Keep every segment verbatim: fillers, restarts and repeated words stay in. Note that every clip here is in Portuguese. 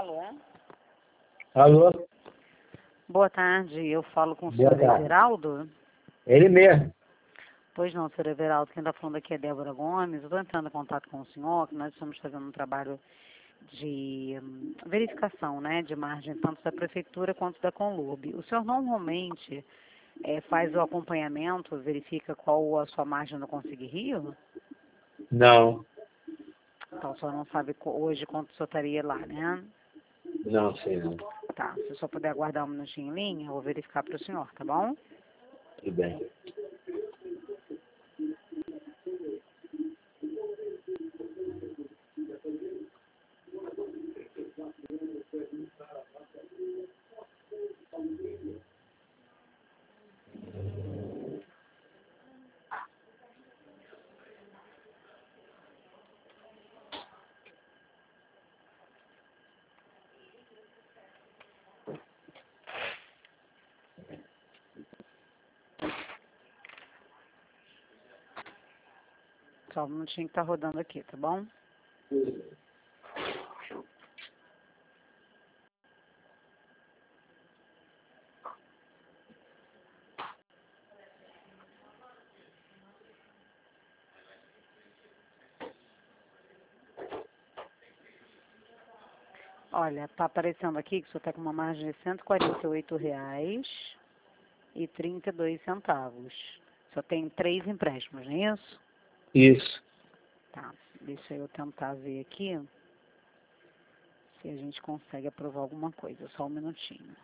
Alô? Alô? Boa tarde, eu falo com o Boa senhor tarde. Everaldo? Ele mesmo. Pois não, senhor Everaldo, quem está falando aqui é Débora Gomes. Eu estou entrando em contato com o senhor, que nós estamos fazendo um trabalho de hum, verificação, né, de margem tanto da prefeitura quanto da Conlube. O senhor normalmente eh, faz o acompanhamento, verifica qual a sua margem no Consigue Rio? Não, Então o senhor não sabe co- hoje quanto o senhor estaria lá, né? não sei não. Tá, se o senhor puder aguardar um minutinho em linha, eu vou verificar para o senhor, tá bom? Tudo bem. Só um minutinho que tá rodando aqui, tá bom? Olha, tá aparecendo aqui que o senhor está com uma margem de cento e quarenta e oito reais e trinta e dois centavos. Só tem três empréstimos, não é isso? Isso. Tá, deixa eu tentar ver aqui se a gente consegue aprovar alguma coisa. Só um minutinho.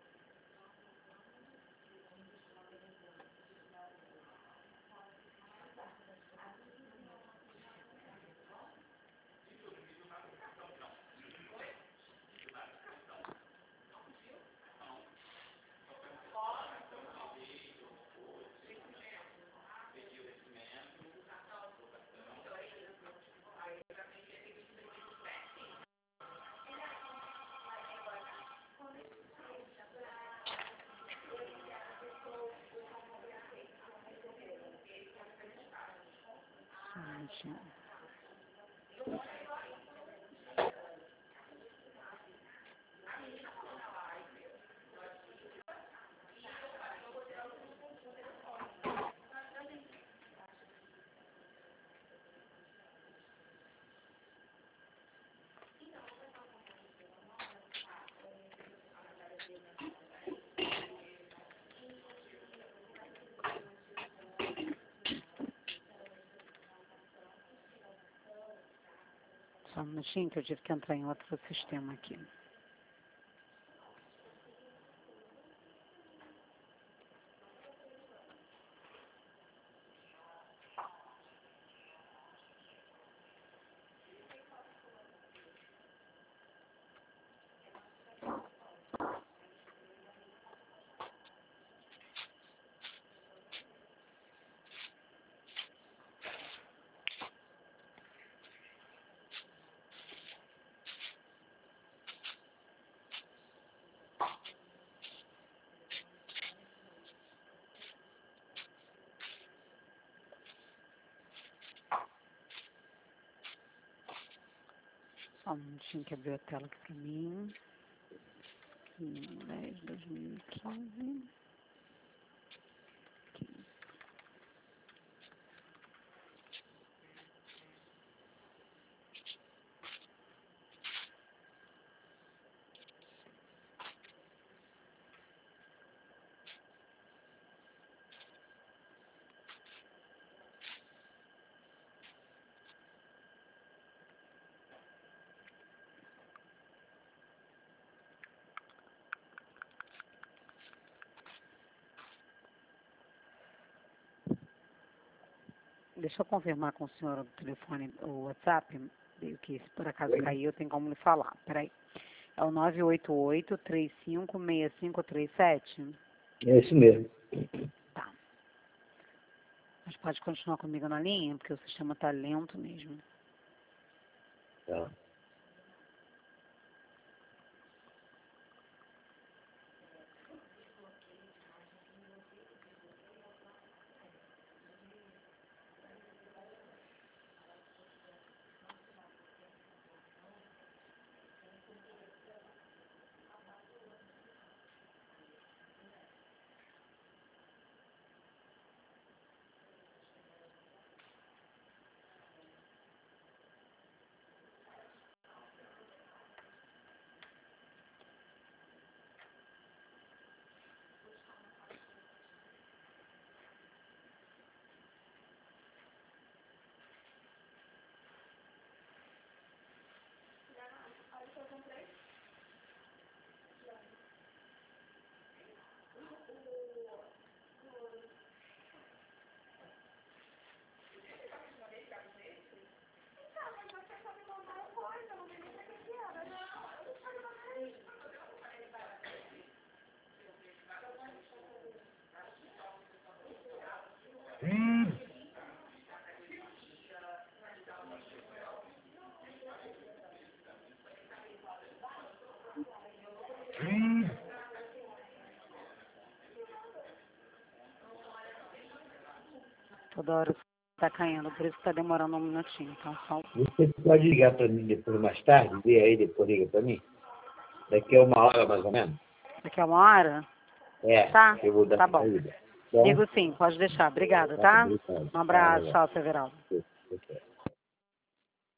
Só um minutinho. Só um minutinho que eu tive que entrar em outro sistema aqui. Só um minutinho que abriu a tela aqui pra mim. dez de dois mil e quinze. Deixa eu confirmar com o senhor o telefone, o WhatsApp, que se por acaso cair eu tenho como lhe falar. Peraí. É o nove oito oito, três cinco seis cinco três sete? É isso mesmo. Tá. Mas pode continuar comigo na linha, porque o sistema tá lento mesmo. Tá. Toda hora está caindo, por isso que está demorando um minutinho. Então, só... Você pode ligar para mim depois, mais tarde, ver aí, depois liga para mim? Daqui a uma hora, mais ou menos? Daqui a uma hora? É, Tá, eu vou dar tá bom. saída. Bom? Ligo sim, pode deixar. Obrigada, Tá, tá? obrigado. Um abraço, Tá, tchau, Severaldo. tá.